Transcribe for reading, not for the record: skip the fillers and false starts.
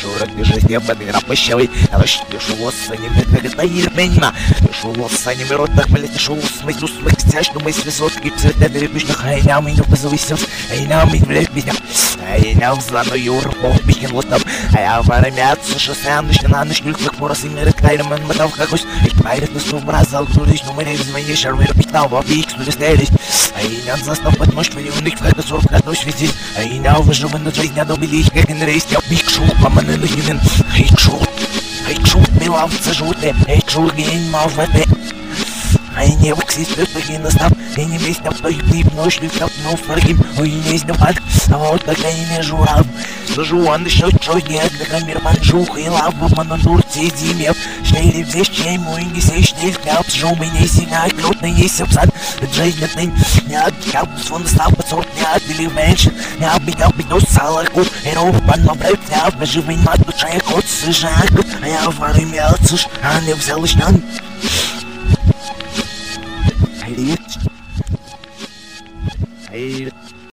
شورك جزء بدي ربشوي رش شو وصني من غير منا شو وصني مرودك ملت شو اسمي دوس مكستاش نو ميس صوت جبت تدري مش نخاين عمين بزوي سوس اي نامي بلاد بينا اي نام زانو يوربو بيكن وطب اي عفاري ميات شو ساندش نانش نلفك مراسي ميرك تاير من متوقع كوش اتبايرت نسو برازال كلش نو مني زماني شروير بيتناو بيكس نلستيرش اي نام زاستوبت مش مليونك فهد صورك كاتوش فيزي اي ناو فجو من نجريت نادو بليش كاكن ريس يا بيك شو بمن نجينن هيك شو ميلав цежуте هيك شو جين مافته I не выксись, ты на став, и не весь там, что и ночь, и там, но фаргим, ой, не есть факт, а вот такая не журав. Сажу, он еще чуть нет, для камер манжух, и лаву манандурцы, зиме, шнели здесь, чей мой не сей, шнель, кляп, сжу, меня синяк, крутный, есть обсад, жизнь нет, не отбегал, сон стал под сорт, не отбили меньше, не оббегал, бегал, салаку, и ров, панобрек, не обживый, мать, душа, я кот, сыжак, а я варю мелцуш, а не взял и шнан. Idiot.